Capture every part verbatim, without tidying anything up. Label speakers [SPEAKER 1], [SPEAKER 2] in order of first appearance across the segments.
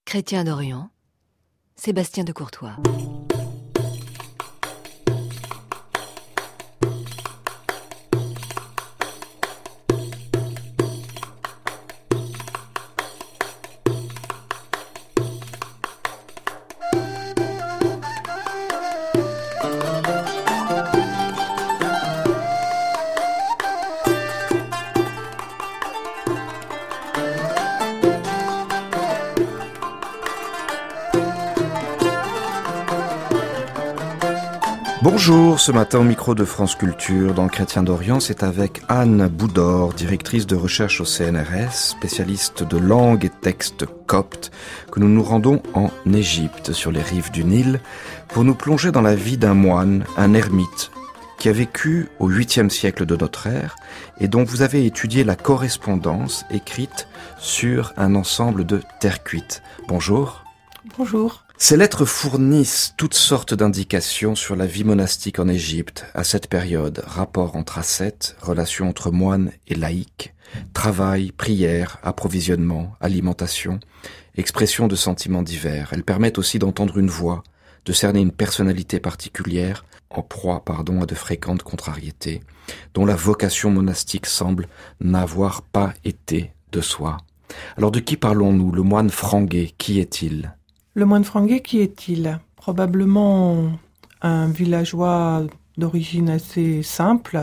[SPEAKER 1] Chrétien d'Orient, Sébastien de Courtois.
[SPEAKER 2] Bonjour, ce matin au micro de France Culture, dans Chrétien d'Orient, c'est avec Anne Boudor, directrice de recherche au C N R S, spécialiste de langue et textes coptes, que nous nous rendons en Égypte, sur les rives du Nil, pour nous plonger dans la vie d'un moine, un ermite, qui a vécu au huitième siècle de notre ère, et dont vous avez étudié la correspondance écrite sur un ensemble de terre cuite. Bonjour.
[SPEAKER 3] Bonjour.
[SPEAKER 2] Ces lettres fournissent toutes sortes d'indications sur la vie monastique en Égypte à cette période. Rapport entre ascètes, relations entre moines et laïcs, travail, prière, approvisionnement, alimentation, expression de sentiments divers. Elles permettent aussi d'entendre une voix, de cerner une personnalité particulière, en proie, pardon, à de fréquentes contrariétés, dont la vocation monastique semble n'avoir pas été de soi. Alors de qui parlons-nous? Le moine Franguet, qui est-il?
[SPEAKER 3] Le moine Franguet, qui est-il? Probablement un villageois d'origine assez simple,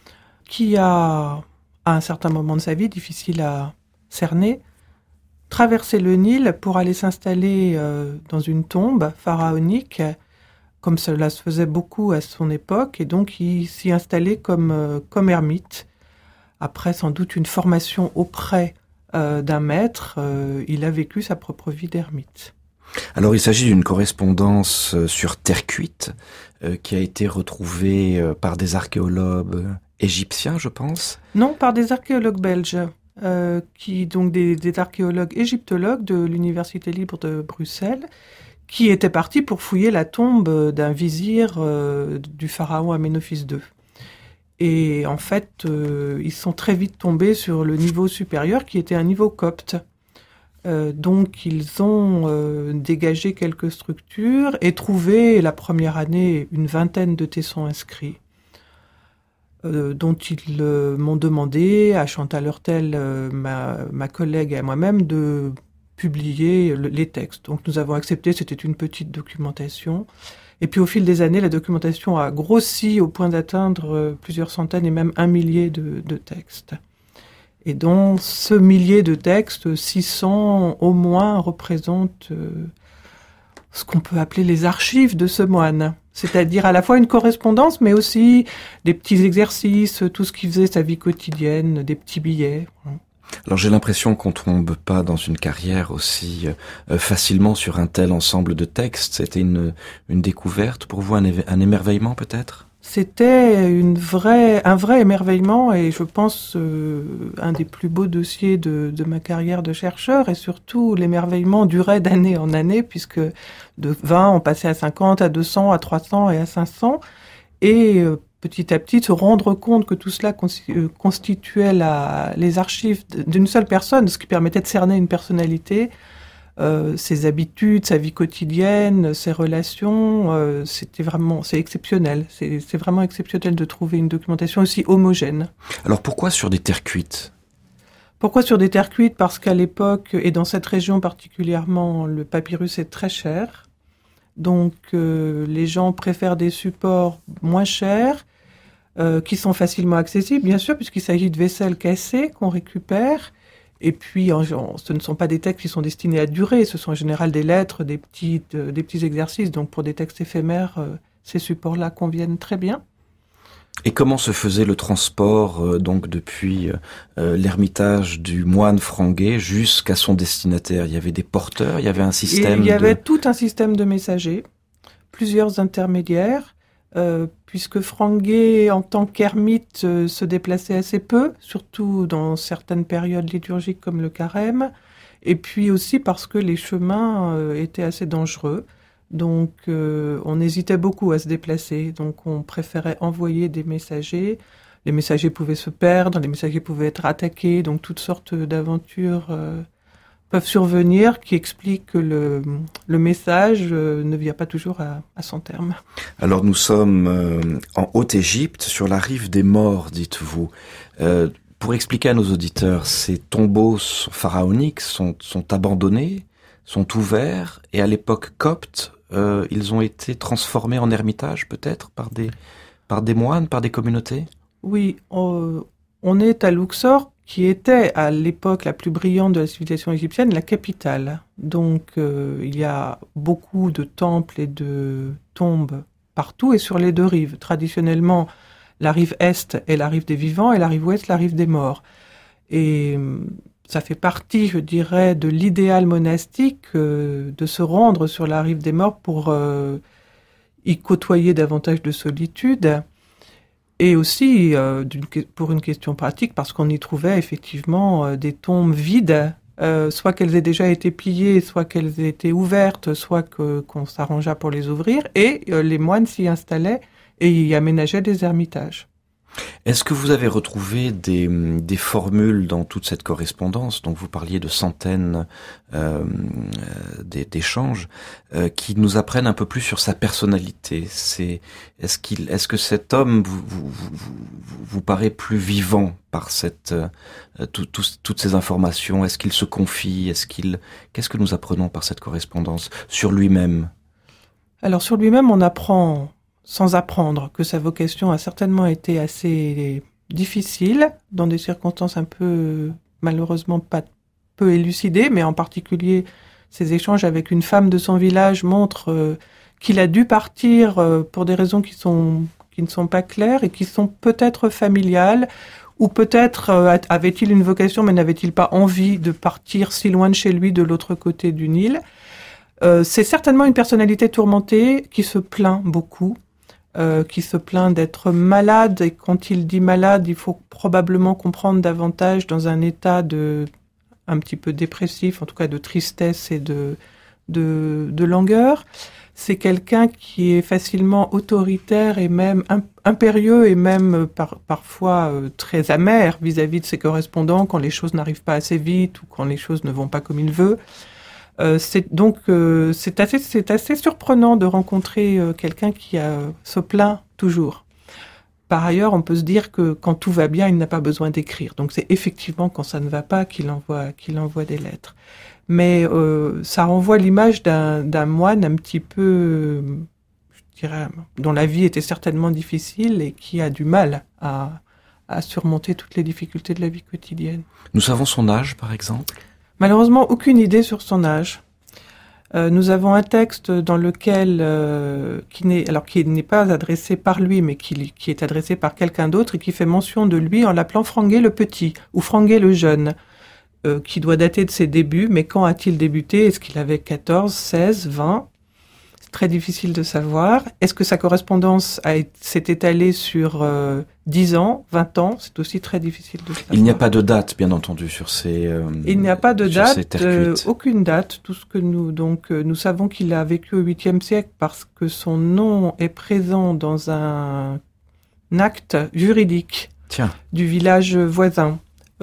[SPEAKER 3] qui a, à un certain moment de sa vie, difficile à cerner, traversé le Nil pour aller s'installer euh, dans une tombe pharaonique, comme cela se faisait beaucoup à son époque, et donc il s'y installait comme, euh, comme ermite. Après sans doute une formation auprès euh, d'un maître, euh, il a vécu sa propre vie d'ermite.
[SPEAKER 2] Alors il s'agit d'une correspondance sur terre cuite euh, qui a été retrouvée euh, par des archéologues égyptiens, je pense.
[SPEAKER 3] Non, par des archéologues belges, euh, qui donc des, des archéologues égyptologues de l'Université libre de Bruxelles, qui étaient partis pour fouiller la tombe d'un vizir euh, du pharaon Aménophis deux. Et en fait, euh, ils sont très vite tombés sur le niveau supérieur, qui était un niveau copte. Euh, donc ils ont euh, dégagé quelques structures et trouvé la première année une vingtaine de tessons inscrits, euh, dont ils euh, m'ont demandé à Chantal Hurtel, euh, ma, ma collègue et à moi-même, de publier le, les textes. Donc nous avons accepté, c'était une petite documentation. Et puis au fil des années, la documentation a grossi au point d'atteindre euh, plusieurs centaines et même un millier de, de textes. Et dans ce millier de textes, six cents au moins représentent euh, ce qu'on peut appeler les archives de ce moine. C'est-à-dire à la fois une correspondance, mais aussi des petits exercices, tout ce qui faisait sa vie quotidienne, des petits billets.
[SPEAKER 2] Alors j'ai l'impression qu'on tombe pas dans une carrière aussi euh, facilement sur un tel ensemble de textes. C'était une, une découverte pour vous, un, éve- un émerveillement peut-être ?
[SPEAKER 3] C'était une vraie, un vrai émerveillement et je pense euh, un des plus beaux dossiers de, de ma carrière de chercheur, et surtout l'émerveillement durait d'année en année puisque de vingt on passait à cinquante, à deux cents, à trois cents et à cinq cents, et euh, petit à petit se rendre compte que tout cela constituait la, les archives d'une seule personne, ce qui permettait de cerner une personnalité. Euh, ses habitudes, sa vie quotidienne, ses relations, euh, c'était vraiment, c'est exceptionnel. C'est, c'est vraiment exceptionnel de trouver une documentation aussi homogène.
[SPEAKER 2] Alors pourquoi sur des terres cuites ?
[SPEAKER 3] Pourquoi sur des terres cuites ? Parce qu'à l'époque, et dans cette région particulièrement, le papyrus est très cher. Donc euh, les gens préfèrent des supports moins chers, euh, qui sont facilement accessibles, bien sûr, puisqu'il s'agit de vaisselle cassée qu'on récupère. Et puis, en, en, ce ne sont pas des textes qui sont destinés à durer, ce sont en général des lettres, des, petites, euh, des petits exercices. Donc, pour des textes éphémères, euh, ces supports-là conviennent très bien.
[SPEAKER 2] Et comment se faisait le transport euh, donc depuis euh, l'ermitage du moine Franguet jusqu'à son destinataire ? Il y avait des porteurs, il y avait un système.
[SPEAKER 3] Et il y avait
[SPEAKER 2] de...
[SPEAKER 3] tout un système de messagers, plusieurs intermédiaires. Euh, puisque Franguet, en tant qu'ermite, euh, se déplaçait assez peu, surtout dans certaines périodes liturgiques comme le carême, et puis aussi parce que les chemins euh, étaient assez dangereux. Donc euh, on hésitait beaucoup à se déplacer, donc on préférait envoyer des messagers. Les messagers pouvaient se perdre, les messagers pouvaient être attaqués, donc toutes sortes d'aventures euh, peuvent survenir qui expliquent que le, le message euh, ne vient pas toujours à, à son terme.
[SPEAKER 2] Alors nous sommes euh, en Haute-Égypte, sur la rive des morts, dites-vous. Euh, pour expliquer à nos auditeurs, ces tombeaux pharaoniques sont, sont abandonnés, sont ouverts, et à l'époque copte, euh, ils ont été transformés en ermitage peut-être par des, par des moines, par des communautés ?
[SPEAKER 3] Oui, on, on est à Luxor, qui était à l'époque la plus brillante de la civilisation égyptienne, la capitale. Donc euh, il y a beaucoup de temples et de tombes partout et sur les deux rives. Traditionnellement, la rive est est la rive des vivants et la rive ouest la rive des morts. Et ça fait partie, je dirais, de l'idéal monastique euh, de se rendre sur la rive des morts pour euh, y côtoyer davantage de solitude. Et aussi, euh, d'une, pour une question pratique, parce qu'on y trouvait effectivement euh, des tombes vides, euh, soit qu'elles aient déjà été pillées, soit qu'elles aient été ouvertes, soit que, qu'on s'arrangea pour les ouvrir, et euh, les moines s'y installaient et y aménageaient des ermitages.
[SPEAKER 2] Est-ce que vous avez retrouvé des, des formules dans toute cette correspondance, donc vous parliez de centaines euh, d'échanges, euh, qui nous apprennent un peu plus sur sa personnalité? C'est, est-ce qu'il, est-ce que cet homme vous, vous, vous, vous paraît plus vivant par cette, euh, tout, tout, toutes ces informations? Est-ce qu'il se confie? Est-ce qu'il, qu'est-ce que nous apprenons par cette correspondance sur lui-même?
[SPEAKER 3] Alors sur lui-même, on apprend sans apprendre que sa vocation a certainement été assez difficile, dans des circonstances un peu, malheureusement, pas peu élucidées, mais en particulier, ses échanges avec une femme de son village montrent euh, qu'il a dû partir euh, pour des raisons qui sont, qui ne sont pas claires et qui sont peut-être familiales, ou peut-être euh, avait-il une vocation, mais n'avait-il pas envie de partir si loin de chez lui, de l'autre côté du Nil. Euh, c'est certainement une personnalité tourmentée qui se plaint beaucoup, Euh, qui se plaint d'être malade, et quand il dit malade, il faut probablement comprendre davantage dans un état de un petit peu dépressif, en tout cas de tristesse et de de, de langueur. C'est quelqu'un qui est facilement autoritaire et même impérieux et même par, parfois euh, très amer vis-à-vis de ses correspondants quand les choses n'arrivent pas assez vite ou quand les choses ne vont pas comme il veut. Euh, c'est donc euh, c'est assez c'est assez surprenant de rencontrer euh, quelqu'un qui euh, se plaint toujours. Par ailleurs, on peut se dire que quand tout va bien, il n'a pas besoin d'écrire. Donc c'est effectivement quand ça ne va pas qu'il envoie qu'il envoie des lettres. Mais euh, ça renvoie l'image d'un d'un moine un petit peu, je dirais, dont la vie était certainement difficile et qui a du mal à à surmonter toutes les difficultés de la vie quotidienne.
[SPEAKER 2] Nous savons son âge, par exemple?
[SPEAKER 3] Malheureusement, aucune idée sur son âge. Euh, nous avons un texte dans lequel, euh, qui n'est, alors qui n'est pas adressé par lui, mais qui, qui est adressé par quelqu'un d'autre et qui fait mention de lui en l'appelant Franguet le Petit ou Franguet le Jeune, euh, qui doit dater de ses débuts. Mais quand a-t-il débuté? Est-ce qu'il avait quatorze, seize, vingt? C'est très difficile de savoir. Est-ce que sa correspondance a, s'est étalée sur euh, dix ans, vingt ans? C'est aussi très difficile de savoir.
[SPEAKER 2] Il n'y a pas de date, bien entendu, sur ces euh,
[SPEAKER 3] Il n'y a pas de date, euh, aucune date. Tout ce que nous, donc, euh, nous savons qu'il a vécu au huitième siècle parce que son nom est présent dans un, un acte juridique
[SPEAKER 2] Tiens.
[SPEAKER 3] du village voisin.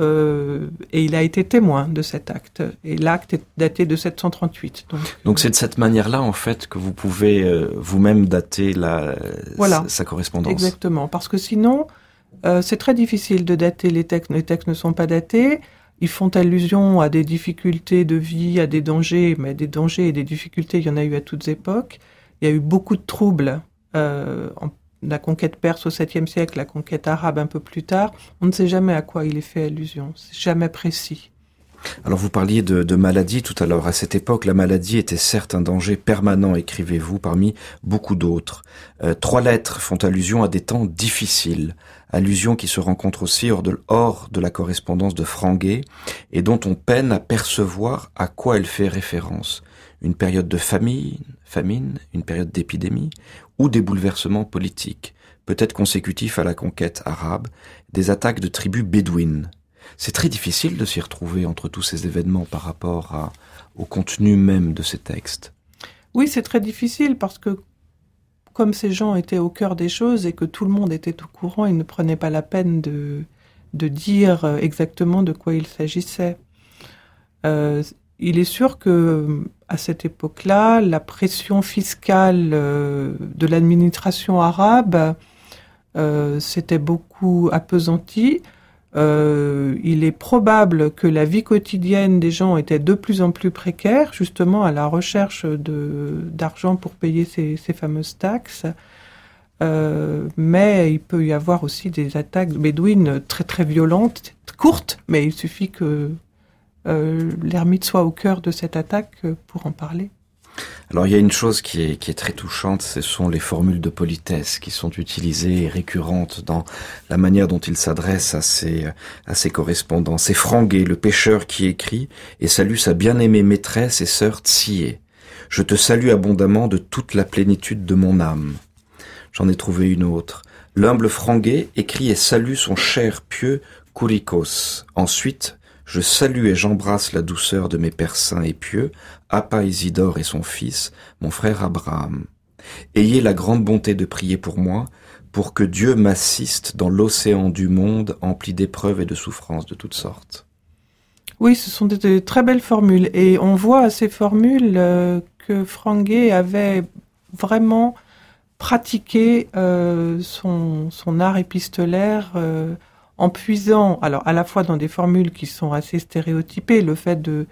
[SPEAKER 3] Euh, et il a été témoin de cet acte. Et l'acte est daté de sept cent trente-huit. Donc,
[SPEAKER 2] donc c'est de cette manière-là, en fait, que vous pouvez euh, vous-même dater la,
[SPEAKER 3] voilà,
[SPEAKER 2] sa, sa correspondance.
[SPEAKER 3] Exactement, parce que sinon, euh, c'est très difficile de dater les textes. Les textes ne sont pas datés. Ils font allusion à des difficultés de vie, à des dangers, mais des dangers et des difficultés, il y en a eu à toutes époques. Il y a eu beaucoup de troubles euh, en la conquête perse au septième siècle, la conquête arabe un peu plus tard. On ne sait jamais à quoi il est fait allusion. C'est jamais précis.
[SPEAKER 2] Alors vous parliez de, de maladie tout à l'heure. À cette époque, la maladie était certes un danger permanent, écrivez-vous, parmi beaucoup d'autres. Euh, trois lettres font allusion à des temps difficiles. Allusion qui se rencontre aussi hors de, hors de la correspondance de Franguet et dont on peine à percevoir à quoi elle fait référence. Une période de famine, famine, une période d'épidémie ou des bouleversements politiques, peut-être consécutifs à la conquête arabe, des attaques de tribus bédouines. C'est très difficile de s'y retrouver entre tous ces événements par rapport à, au contenu même de ces textes.
[SPEAKER 3] Oui, c'est très difficile parce que comme ces gens étaient au cœur des choses et que tout le monde était au courant, ils ne prenaient pas la peine de, de dire exactement de quoi il s'agissait. Euh, il est sûr que à cette époque-là, la pression fiscale euh, de l'administration arabe euh, s'était beaucoup appesantie. Euh, il est probable que la vie quotidienne des gens était de plus en plus précaire, justement à la recherche de, d'argent pour payer ces, ces fameuses taxes. Euh, mais il peut y avoir aussi des attaques bédouines très très violentes, courtes, mais il suffit que euh, l'ermite soit au cœur de cette attaque pour en parler.
[SPEAKER 2] Alors il y a une chose qui est, qui est très touchante, ce sont les formules de politesse qui sont utilisées et récurrentes dans la manière dont il s'adresse à ses, à ses correspondants. C'est Franguet, le pêcheur, qui écrit et salue sa bien-aimée maîtresse et sœur Tsié. « Je te salue abondamment de toute la plénitude de mon âme. » J'en ai trouvé une autre. L'humble Franguet écrit et salue son cher pieux Kourikos. Ensuite, je salue et j'embrasse la douceur de mes pères saints et pieux, Appa Isidore et son fils, mon frère Abraham. Ayez la grande bonté de prier pour moi, pour que Dieu m'assiste dans l'océan du monde empli d'épreuves et de souffrances de toutes sortes.
[SPEAKER 3] Oui, ce sont de, de très belles formules. Et on voit à ces formules euh, que Franguet avait vraiment pratiqué euh, son, son art épistolaire euh, en puisant, alors à la fois dans des formules qui sont assez stéréotypées, le fait de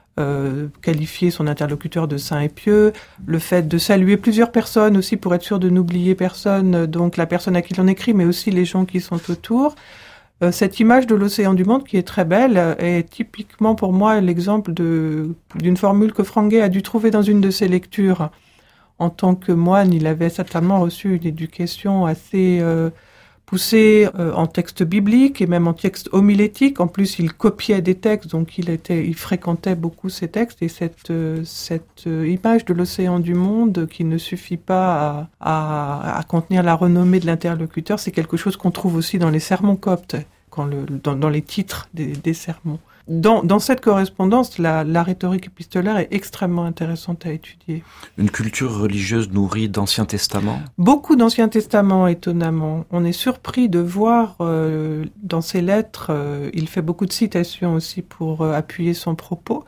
[SPEAKER 3] euh, qualifier son interlocuteur de saint et pieux, le fait de saluer plusieurs personnes aussi pour être sûr de n'oublier personne, donc la personne à qui l'on écrit, mais aussi les gens qui sont autour. Euh, cette image de l'océan du monde qui est très belle est typiquement pour moi l'exemple de, d'une formule que Franguet a dû trouver dans une de ses lectures. En tant que moine, il avait certainement reçu une éducation assez euh, poussée euh, en texte biblique et même en texte homilétique. En plus, il copiait des textes, donc il était, il fréquentait beaucoup ces textes. Et cette, euh, cette euh, image de l'océan du monde qui ne suffit pas à, à, à contenir la renommée de l'interlocuteur, c'est quelque chose qu'on trouve aussi dans les sermons coptes, quand le, dans, dans les titres des, des sermons. Dans, dans cette correspondance, la, la rhétorique épistolaire est extrêmement intéressante à étudier.
[SPEAKER 2] Une culture religieuse nourrie d'Ancien Testament ?
[SPEAKER 3] Beaucoup d'Ancien Testament, étonnamment. On est surpris de voir euh, dans ses lettres, euh, il fait beaucoup de citations aussi pour euh, appuyer son propos,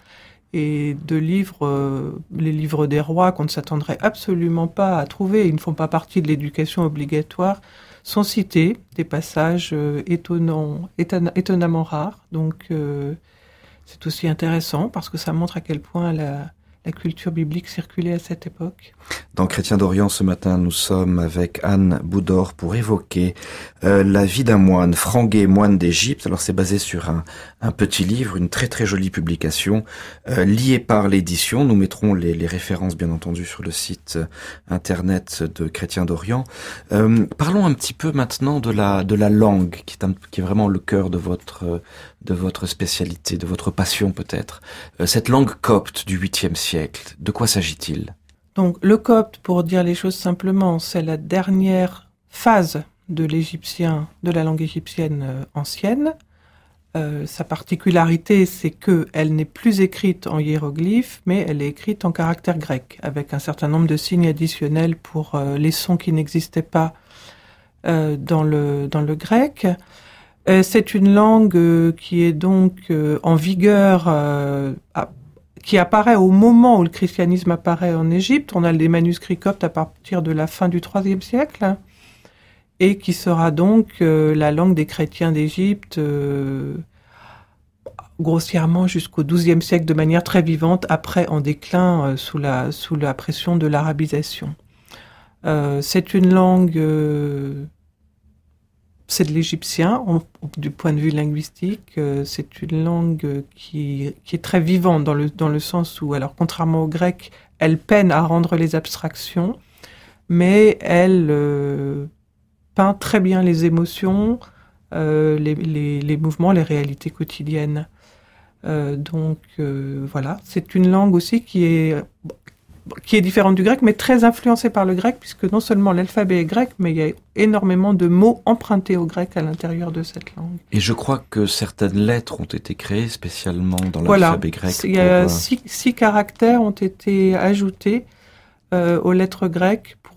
[SPEAKER 3] et de livres, euh, les livres des rois qu'on ne s'attendrait absolument pas à trouver, ils ne font pas partie de l'éducation obligatoire, sont cités, des passages euh, étonnants, éton- étonnamment rares. Donc euh, c'est aussi intéressant parce que ça montre à quel point la, la culture biblique circulait à cette époque.
[SPEAKER 2] Dans Chrétiens d'Orient, ce matin, nous sommes avec Anne Boudor pour évoquer euh, la vie d'un moine, Franguet, moine d'Égypte. Alors c'est basé sur un, un petit livre, une très très jolie publication, euh, liée par l'édition. Nous mettrons les, les références, bien entendu, sur le site euh, internet de Chrétiens d'Orient. Euh, parlons un petit peu maintenant de la de la langue, qui est, un, qui est vraiment le cœur de votre euh, de votre spécialité, de votre passion peut-être. Euh, cette langue copte du huitième siècle, de quoi s'agit-il ?
[SPEAKER 3] Donc le copte, pour dire les choses simplement, c'est la dernière phase de l'égyptien, de la langue égyptienne euh, ancienne. Euh, sa particularité, c'est qu'elle n'est plus écrite en hiéroglyphes, mais elle est écrite en caractère grec, avec un certain nombre de signes additionnels pour euh, les sons qui n'existaient pas euh, dans le, dans le grec. Euh, c'est une langue euh, qui est donc euh, en vigueur, euh, à, qui apparaît au moment où le christianisme apparaît en Égypte. On a des manuscrits coptes à partir de la fin du troisième siècle, et qui sera donc euh, la langue des chrétiens d'Égypte, euh, grossièrement jusqu'au douzième siècle de manière très vivante, après en déclin euh, sous la, sous la pression de l'arabisation. Euh, c'est une langue... Euh, c'est de l'égyptien, on, du point de vue linguistique. Euh, c'est une langue qui, qui est très vivante dans le, dans le sens où, alors contrairement au grec, elle peine à rendre les abstractions, mais elle euh, peint très bien les émotions, euh, les, les, les mouvements, les réalités quotidiennes. Euh, donc euh, voilà, c'est une langue aussi qui est... qui est différente du grec, mais très influencée par le grec, puisque non seulement l'alphabet est grec, mais il y a énormément de mots empruntés au grec à l'intérieur de cette langue.
[SPEAKER 2] Et je crois que certaines lettres ont été créées spécialement dans
[SPEAKER 3] voilà.
[SPEAKER 2] l'alphabet grec.
[SPEAKER 3] Il y a
[SPEAKER 2] pour...
[SPEAKER 3] six, six caractères ont été ajoutés euh, aux lettres grecques pour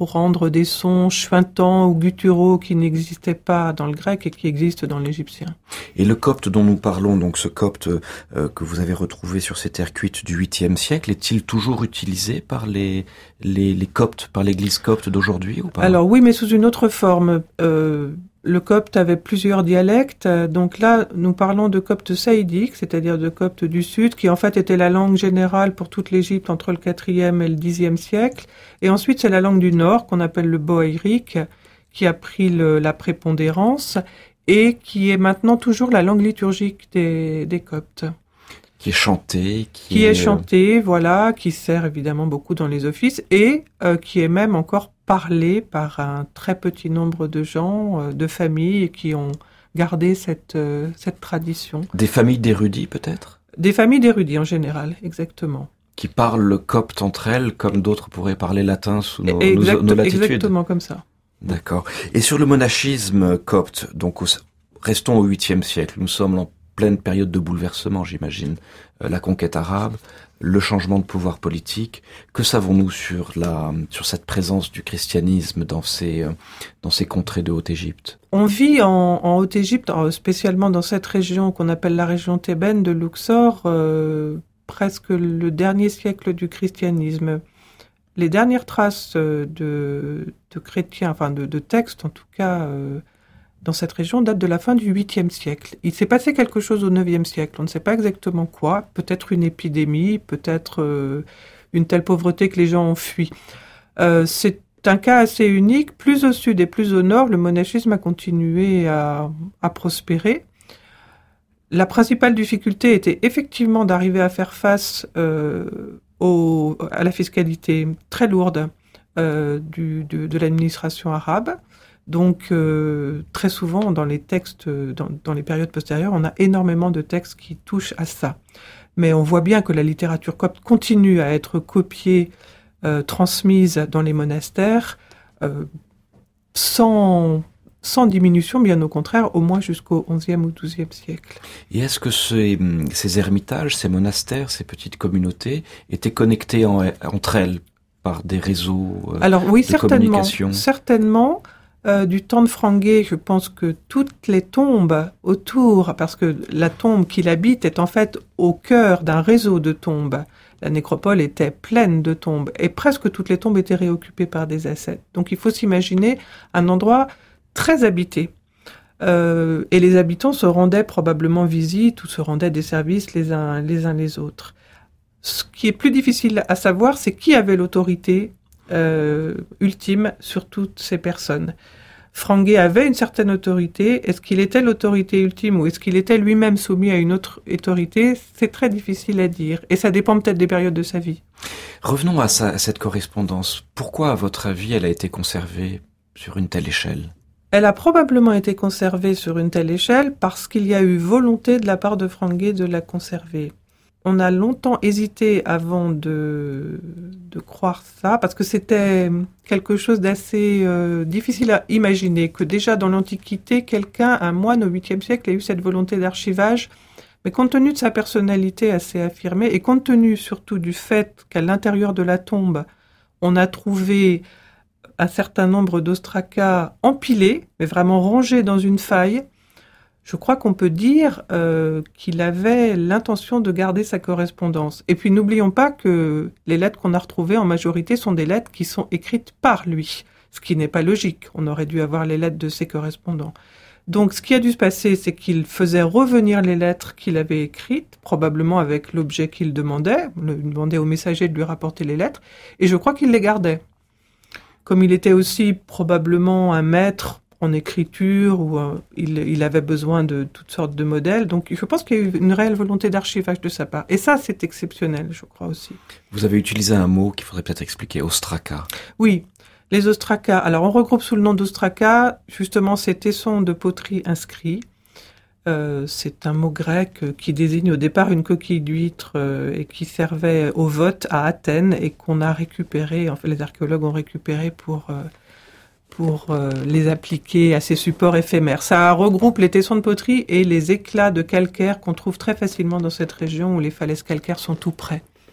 [SPEAKER 3] pour rendre des sons chuintants ou gutturaux qui n'existaient pas dans le grec et qui existent dans l'égyptien.
[SPEAKER 2] Et le copte dont nous parlons, donc ce copte euh, que vous avez retrouvé sur ces terres cuites du huitième siècle, est-il toujours utilisé par les, les, les coptes, par l'église copte d'aujourd'hui ou pas?
[SPEAKER 3] Alors oui, mais sous une autre forme. Euh, le copte avait plusieurs dialectes, donc là nous parlons de copte saïdique, c'est-à-dire de copte du sud, qui en fait était la langue générale pour toute l'Égypte entre le quatrième et le dixième siècle, et ensuite c'est la langue du nord qu'on appelle le boaïrique, qui a pris le, la prépondérance, et qui est maintenant toujours la langue liturgique des, des coptes.
[SPEAKER 2] Qui est chantée. Qui,
[SPEAKER 3] qui est,
[SPEAKER 2] est
[SPEAKER 3] chantée, voilà, qui sert évidemment beaucoup dans les offices, et euh, qui est même encore parlé par un très petit nombre de gens, euh, de familles, qui ont gardé cette, euh, cette tradition.
[SPEAKER 2] Des familles d'érudits peut-être?
[SPEAKER 3] Des familles d'érudits en général, exactement.
[SPEAKER 2] Qui parlent le copte entre elles, comme d'autres pourraient parler latin sous nos,
[SPEAKER 3] exact,
[SPEAKER 2] nos, nos latitudes.
[SPEAKER 3] Exactement comme ça.
[SPEAKER 2] D'accord. Et sur le monachisme copte, donc au, restons au huitième siècle, nous sommes en pleine période de bouleversement, j'imagine. Euh, la conquête arabe, le changement de pouvoir politique. Que savons-nous sur la sur cette présence du christianisme dans ces euh, dans ces contrées de Haute-Égypte?
[SPEAKER 3] On vit en, en Haute-Égypte, spécialement dans cette région qu'on appelle la région thébaine de Luxor, euh, presque le dernier siècle du christianisme. Les dernières traces de, de chrétiens, enfin de, de textes en tout cas, euh, dans cette région datent de la fin du huitième siècle. Il s'est passé quelque chose au neuvième siècle, on ne sait pas exactement quoi, peut-être une épidémie, peut-être euh, une telle pauvreté que les gens ont fui. Euh, c'est un cas assez unique, plus au sud et plus au nord, le monachisme a continué à, à prospérer. La principale difficulté était effectivement d'arriver à faire face euh, au, à la fiscalité très lourde euh, du, de, de l'administration arabe. Donc, euh, très souvent, dans les textes, dans, dans les périodes postérieures, on a énormément de textes qui touchent à ça. Mais on voit bien que la littérature copte continue à être copiée, euh, transmise dans les monastères, euh, sans, sans diminution, bien au contraire, au moins jusqu'au onzième ou douzième siècle.
[SPEAKER 2] Et est-ce que ces, ces ermitages, ces monastères, ces petites communautés étaient connectés en, entre elles par des réseaux euh,
[SPEAKER 3] Alors, oui,
[SPEAKER 2] de
[SPEAKER 3] certainement,
[SPEAKER 2] communication?
[SPEAKER 3] Certainement. Euh, du temps de Franguet, je pense que toutes les tombes autour, parce que la tombe qu'il habite est en fait au cœur d'un réseau de tombes. La nécropole était pleine de tombes et presque toutes les tombes étaient réoccupées par des ascètes. Donc il faut s'imaginer un endroit très habité. Euh, et les habitants se rendaient probablement visite ou se rendaient des services les uns les uns les autres. Ce qui est plus difficile à savoir, c'est qui avait l'autorité Euh, ultime sur toutes ces personnes. Franguet avait une certaine autorité. Est-ce qu'il était l'autorité ultime ou est-ce qu'il était lui-même soumis à une autre autorité? C'est très difficile à dire. Et ça dépend peut-être des périodes de sa vie.
[SPEAKER 2] Revenons à, sa, à cette correspondance. Pourquoi, à votre avis, elle a été conservée sur une telle échelle?
[SPEAKER 3] Elle a probablement été conservée sur une telle échelle parce qu'il y a eu volonté de la part de Franguet de la conserver. On a longtemps hésité avant de, de croire ça, parce que c'était quelque chose d'assez euh, difficile à imaginer, que déjà dans l'Antiquité, quelqu'un, un moine au huitième siècle, ait eu cette volonté d'archivage. Mais compte tenu de sa personnalité assez affirmée, et compte tenu surtout du fait qu'à l'intérieur de la tombe, on a trouvé un certain nombre d'ostracas empilés, mais vraiment rangés dans une faille, je crois qu'on peut dire euh, qu'il avait l'intention de garder sa correspondance. Et puis n'oublions pas que les lettres qu'on a retrouvées en majorité sont des lettres qui sont écrites par lui, ce qui n'est pas logique. On aurait dû avoir les lettres de ses correspondants. Donc ce qui a dû se passer, c'est qu'il faisait revenir les lettres qu'il avait écrites, probablement avec l'objet qu'il demandait. Il demandait au messager de lui rapporter les lettres, et je crois qu'il les gardait. Comme il était aussi probablement un maître en écriture, où euh, il, il avait besoin de toutes sortes de modèles. Donc je pense qu'il y a eu une réelle volonté d'archivage de sa part. Et ça, c'est exceptionnel, je crois aussi.
[SPEAKER 2] Vous avez utilisé un mot qu'il faudrait peut-être expliquer, ostraka.
[SPEAKER 3] Oui, les ostracas. Alors on regroupe sous le nom d'ostracas, justement, ces tessons de poterie inscrits. Euh, c'est un mot grec qui désigne au départ une coquille d'huître euh, et qui servait au vote à Athènes et qu'on a récupéré, en fait les archéologues ont récupéré pour... Euh, pour euh, les appliquer à ces supports éphémères. Ça regroupe les tessons de poterie et les éclats de calcaire qu'on trouve très facilement dans cette région où les falaises calcaires sont tout près.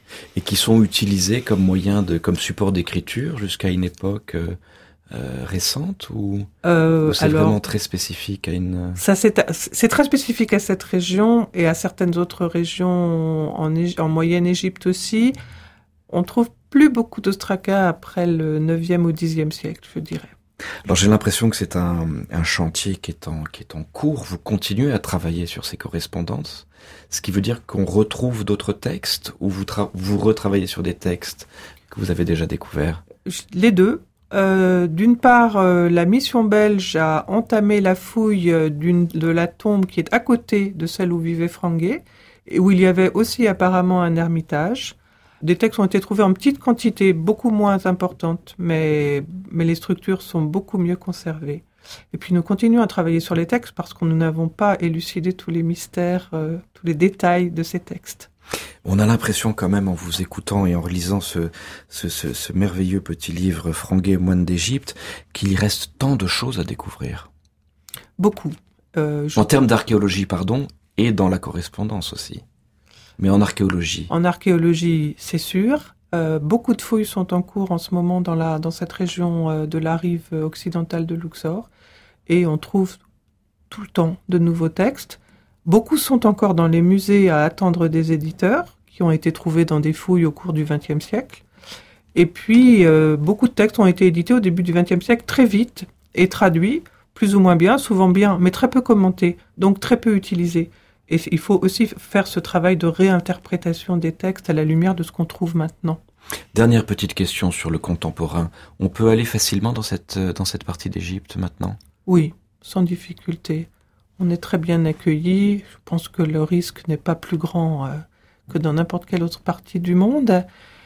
[SPEAKER 2] Et qui sont utilisés comme moyen de, comme support d'écriture jusqu'à une époque euh, euh, récente ou,
[SPEAKER 3] euh,
[SPEAKER 2] ou c'est
[SPEAKER 3] alors,
[SPEAKER 2] vraiment très spécifique à une...
[SPEAKER 3] Ça, c'est, c'est très spécifique à cette région et à certaines autres régions en, en moyenne Égypte aussi. On trouve plus beaucoup d'ostracas après le neuvième ou dixième siècle, je dirais.
[SPEAKER 2] Alors j'ai l'impression que c'est un, un chantier qui est, en, qui est en cours. Vous continuez à travailler sur ces correspondances, ce qui veut dire qu'on retrouve d'autres textes ou vous, tra- vous retravaillez sur des textes que vous avez déjà découverts?
[SPEAKER 3] Les deux. Euh, d'une part, euh, la mission belge a entamé la fouille d'une, de la tombe qui est à côté de celle où vivait Franguet, et où il y avait aussi apparemment un ermitage. Des textes ont été trouvés en petite quantité, beaucoup moins importante, mais, mais les structures sont beaucoup mieux conservées. Et puis nous continuons à travailler sur les textes parce que nous n'avons pas élucidé tous les mystères, euh, tous les détails de ces textes.
[SPEAKER 2] On a l'impression quand même en vous écoutant et en relisant ce, ce, ce, ce merveilleux petit livre Franguet, moine d'Égypte, qu'il y reste tant de choses à découvrir.
[SPEAKER 3] Beaucoup. Euh, je...
[SPEAKER 2] En termes d'archéologie, pardon, et dans la correspondance aussi. Mais en archéologie.
[SPEAKER 3] En archéologie, c'est sûr. Euh, beaucoup de fouilles sont en cours en ce moment dans, la, dans cette région euh, de la rive occidentale de Luxor. Et on trouve tout le temps de nouveaux textes. Beaucoup sont encore dans les musées à attendre des éditeurs, qui ont été trouvés dans des fouilles au cours du vingtième siècle. Et puis, euh, beaucoup de textes ont été édités au début du vingtième siècle très vite et traduits, plus ou moins bien, souvent bien, mais très peu commentés, donc très peu utilisés. Et il faut aussi faire ce travail de réinterprétation des textes à la lumière de ce qu'on trouve maintenant.
[SPEAKER 2] Dernière petite question sur le contemporain. On peut aller facilement dans cette, dans cette partie d'Égypte maintenant?
[SPEAKER 3] Oui, sans difficulté. On est très bien accueillis. Je pense que le risque n'est pas plus grand euh, que dans n'importe quelle autre partie du monde.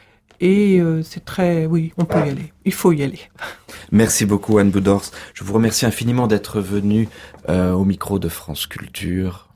[SPEAKER 3] Et euh, c'est très... Oui, on peut y aller. Il faut y aller.
[SPEAKER 2] Merci beaucoup, Anne Boudors. Je vous remercie infiniment d'être venue euh, au micro de France Culture.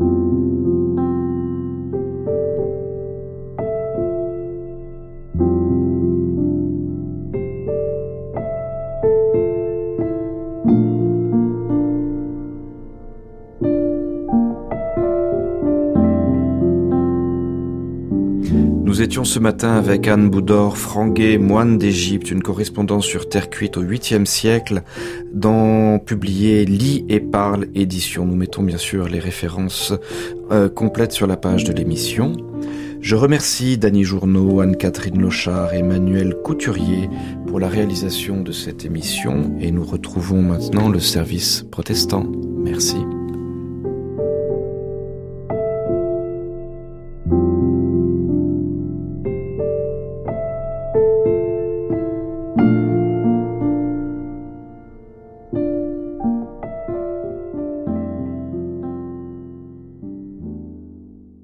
[SPEAKER 2] Nous étions ce matin avec Anne Boudors, Franguet, moine d'Égypte, une correspondance sur terre cuite au huitième siècle, dans publié Lis et parle édition. Nous mettons bien sûr les références euh, complètes sur la page de l'émission. Je remercie Dany Journeau, Anne-Catherine Lochard et Emmanuel Couturier pour la réalisation de cette émission et nous retrouvons maintenant le service protestant. Merci.